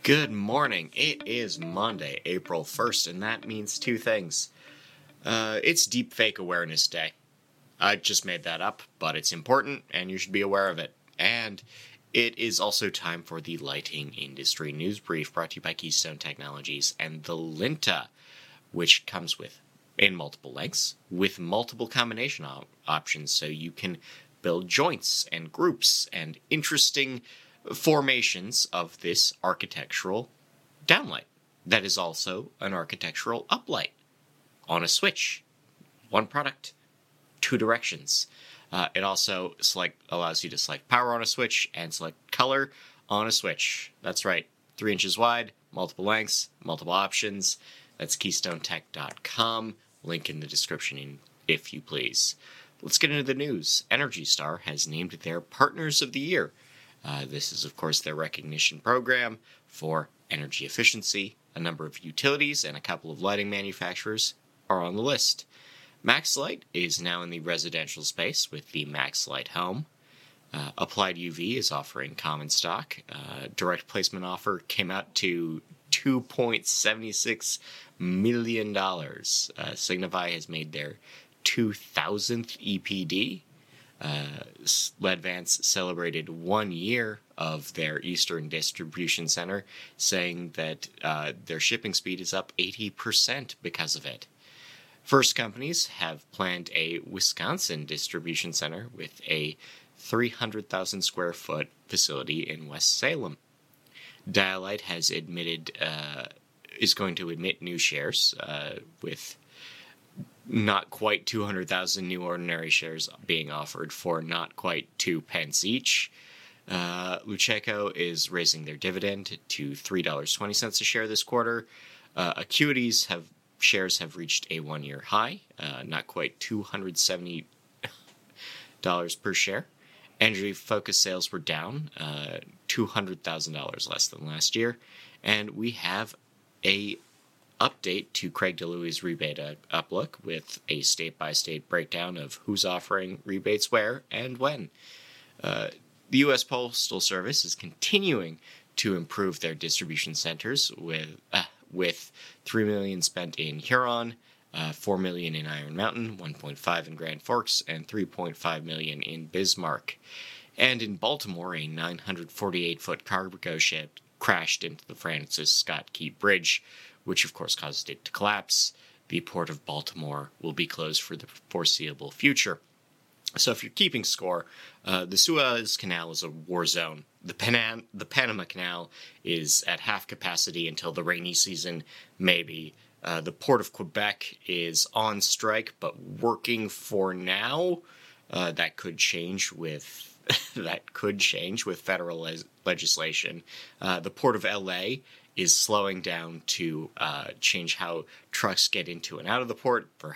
Good morning. It is Monday, April 1st, and that means two things. It's Deepfake Awareness Day. I just made that up, but it's important, and you should be aware of it. And it is also time for the Lighting Industry News Brief, brought to you by Keystone Technologies and the Linta, which comes in multiple lengths, with multiple combination options, so you can build joints and groups and interesting formations of this architectural downlight that is also an architectural uplight on a switch. One product, two directions. It also allows you to select power on a switch and select color on a switch. That's right, 3 inches wide, multiple lengths, multiple options. That's KeystoneTech.com. Link in the description if you please. Let's get into the news. Energy Star has named their Partners of the Year. This is, of course, their recognition program for energy efficiency. A number of utilities and a couple of lighting manufacturers are on the list. MaxLight is now in the residential space with the MaxLight Home. Applied UV is offering common stock. Direct placement offer came out to $2.76 million. Signify has made their 2000th EPD. Ledvance celebrated 1 year of their Eastern Distribution Center, saying that their shipping speed is up 80% because of it. First Companies have planned a Wisconsin distribution center with a 300,000 square foot facility in West Salem. Dialight has is going to admit new shares with not quite 200,000 new ordinary shares being offered for not quite 2 pence each. Luceco is raising their dividend to $3.20 a share this quarter. Acuity's shares have reached a 1-year high, not quite $270 per share. Energy Focus sales were down $200,000 less than last year. And we have a update to Craig DeLuey's rebate uplook with a state-by-state breakdown of who's offering rebates where and when. The U.S. Postal Service is continuing to improve their distribution centers with $3 million spent in Huron, $4 million in Iron Mountain, $1.5 million in Grand Forks, and $3.5 million in Bismarck. And in Baltimore, a 948-foot cargo ship crashed into the Francis Scott Key Bridge, which of course caused it to collapse. The Port of Baltimore will be closed for the foreseeable future. So if you're keeping score, the Suez Canal is a war zone. The Panama Canal is at half capacity until the rainy season, maybe. The Port of Quebec is on strike, but working for now. That could change with federal legislation. The Port of LA is slowing down to change how trucks get into and out of the port for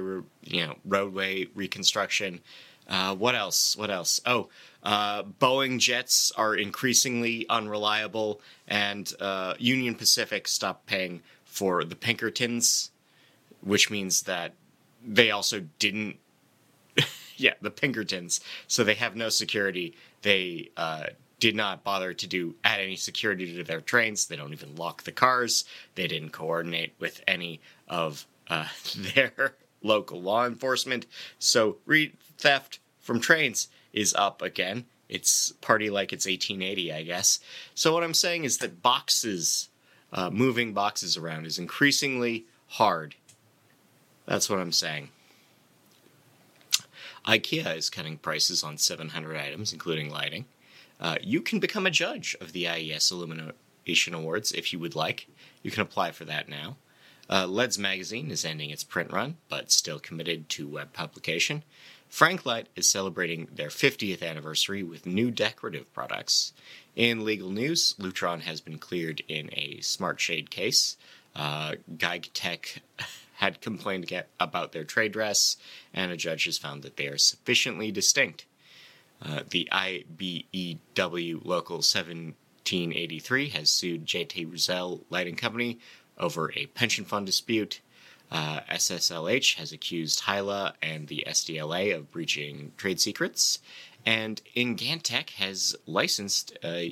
roadway reconstruction. What else? Oh, Boeing jets are increasingly unreliable, and Union Pacific stopped paying for the Pinkertons, which means that they also didn't. Yeah, the Pinkertons. So they have no security. They did not bother to add any security to their trains. They don't even lock the cars. They didn't coordinate with any of their local law enforcement. So theft from trains is up again. It's party like it's 1880, I guess. So what I'm saying is that moving boxes around is increasingly hard. That's what I'm saying. IKEA is cutting prices on 700 items, including lighting. You can become a judge of the IES Illumination Awards if you would like. You can apply for that now. LEDs Magazine is ending its print run, but still committed to web publication. Franklight is celebrating their 50th anniversary with new decorative products. In legal news, Lutron has been cleared in a smart shade case. GeiGTech had complained about their trade dress, and a judge has found that they are sufficiently distinct. The IBEW Local 1783 has sued JT Rizal Lighting Company over a pension fund dispute. SSLH has accused Hyla and the SDLA of breaching trade secrets. And Ingantech has licensed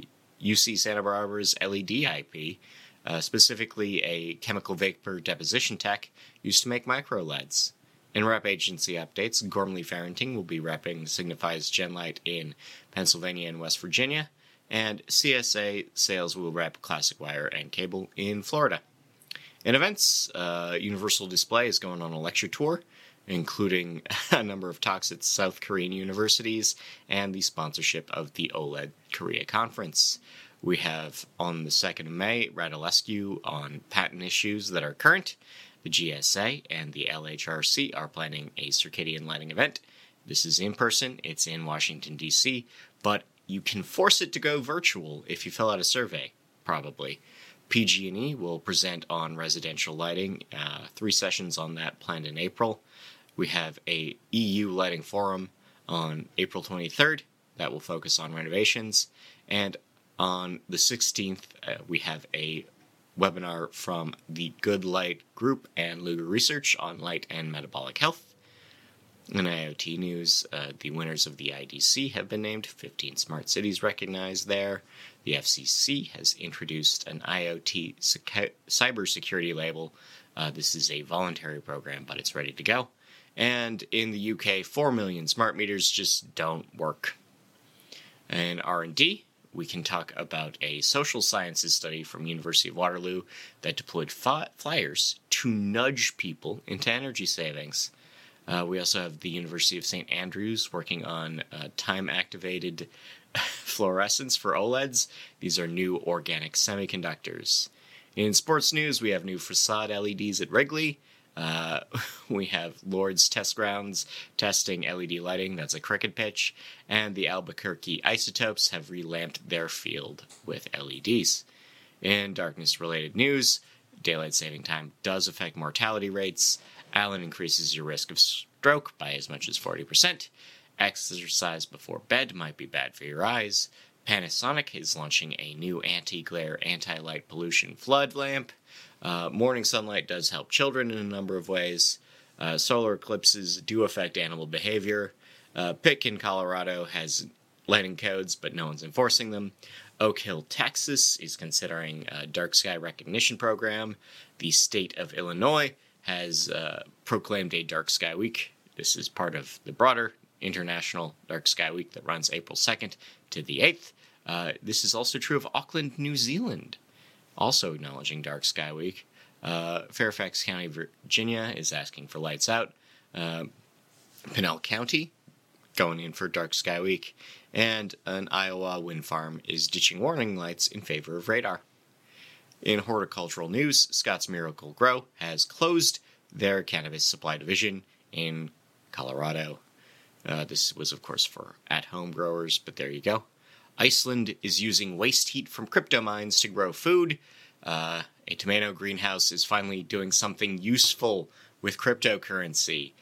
UC Santa Barbara's LED IP, specifically a chemical vapor deposition tech used to make micro LEDs. In rep agency updates, Gormley Farrington will be repping Signify's Genlight in Pennsylvania and West Virginia, and CSA Sales will rep Classic Wire and Cable in Florida. In events, Universal Display is going on a lecture tour, including a number of talks at South Korean universities and the sponsorship of the OLED Korea Conference. We have on the 2nd of May, Radulescu on patent issues that are current. The GSA and the LHRC are planning a circadian lighting event. This is in person, it's in Washington, D.C., but you can force it to go virtual if you fill out a survey, probably. PG&E will present on residential lighting, 3 sessions on that planned in April. We have a EU lighting forum on April 23rd that will focus on renovations, and on the 16th, we have a webinar from the Good Light Group and Luger Research on light and metabolic health. In IoT news, the winners of the IDC have been named, 15 smart cities recognized there. The FCC has introduced an IoT cybersecurity label. This is a voluntary program, but it's ready to go. And in the UK, 4 million smart meters just don't work. In R&D, we can talk about a social sciences study from University of Waterloo that deployed flyers to nudge people into energy savings. We also have the University of St. Andrews working on time-activated fluorescence for OLEDs. These are new organic semiconductors. In sports news, we have new facade LEDs at Wrigley. We have Lord's Test Grounds testing LED lighting, that's a cricket pitch, and the Albuquerque Isotopes have relamped their field with LEDs. In darkness-related news, daylight saving time does affect mortality rates. Allen increases your risk of stroke by as much as 40%. Exercise before bed might be bad for your eyes. Panasonic is launching a new anti-glare, anti-light pollution flood lamp. Morning sunlight does help children in a number of ways. Solar eclipses do affect animal behavior. PIC in Colorado has lighting codes, but no one's enforcing them. Oak Hill, Texas is considering a dark sky recognition program. The state of Illinois has proclaimed a Dark Sky Week. This is part of the broader International Dark Sky Week that runs April 2nd to the 8th. This is also true of Auckland, New Zealand, also acknowledging Dark Sky Week. Fairfax County, Virginia is asking for lights out. Pinell County going in for Dark Sky Week. And an Iowa wind farm is ditching warning lights in favor of radar. In horticultural news, Scott's Miracle-Gro has closed their cannabis supply division in Colorado. This was, of course, for at-home growers, but there you go. Iceland is using waste heat from crypto mines to grow food. A tomato greenhouse is finally doing something useful with cryptocurrency.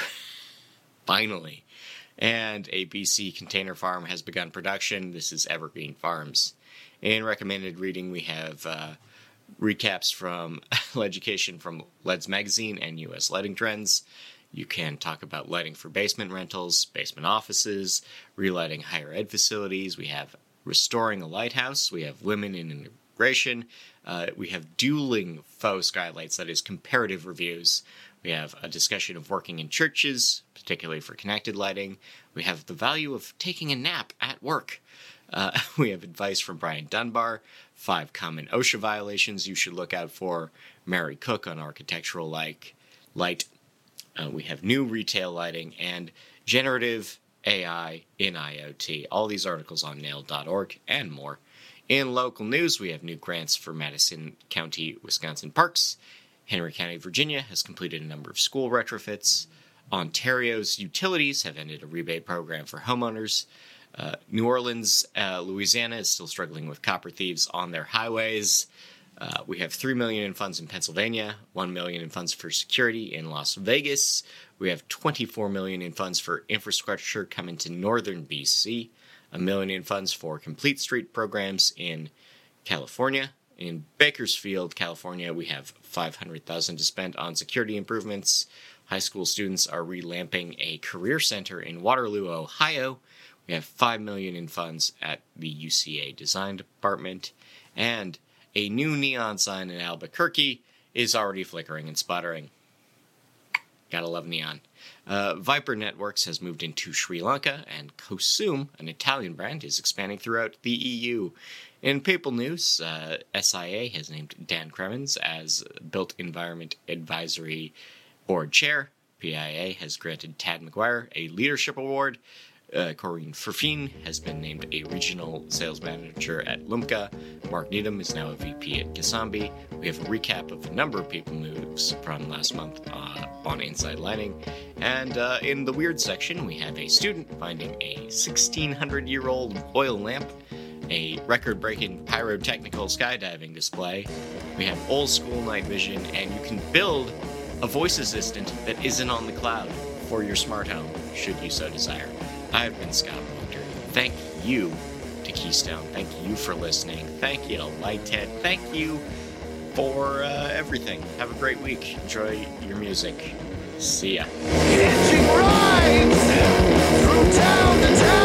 Finally. And a BC container farm has begun production. This is Evergreen Farms. In recommended reading, we have recaps from Leducation from LEDs Magazine and U.S. Lighting Trends. You can talk about lighting for basement rentals, basement offices, relighting higher ed facilities. We have restoring a lighthouse. We have women in integration. We have dueling faux skylights, that is comparative reviews. We have a discussion of working in churches, particularly for connected lighting. We have the value of taking a nap at work. We have advice from Brian Dunbar, 5 common OSHA violations you should look out for, Mary Cook on architectural light. We have new retail lighting and generative AI in IoT. All these articles on nail.org and more. In local news, we have new grants for Madison County, Wisconsin parks. Henry County, Virginia has completed a number of school retrofits. Ontario's utilities have ended a rebate program for homeowners. New Orleans, Louisiana is still struggling with copper thieves on their highways. We have $3 million in funds in Pennsylvania, $1 million in funds for security in Las Vegas. We have $24 million in funds for infrastructure coming to northern BC, $1 million in funds for Complete Street programs in California. In Bakersfield, California, we have $500,000 to spend on security improvements. High school students are relamping a career center in Waterloo, Ohio. We have $5 million in funds at the UCA Design Department, and a new neon sign in Albuquerque is already flickering and sputtering. Gotta love neon. Viper Networks has moved into Sri Lanka, and Kosum, an Italian brand, is expanding throughout the EU. In Papal News, SIA has named Dan Kremens as Built Environment Advisory Board Chair. PIA has granted Tad McGuire a leadership award. Corinne Furfine has been named a regional sales manager at Lumka. Mark Needham is now a VP at Kasambi. We have a recap of a number of People Moves from last month on Inside Lighting. And in the weird section, we have a student finding a 1,600-year-old oil lamp, a record-breaking pyrotechnical skydiving display. We have old school night vision, and you can build a voice assistant that isn't on the cloud for your smart home, should you so desire. I've been Scott Walter. Thank you to Keystone. Thank you for listening. Thank you to Lighthead. Thank you for everything. Have a great week. Enjoy your music. See ya. Hitching rides through town to town.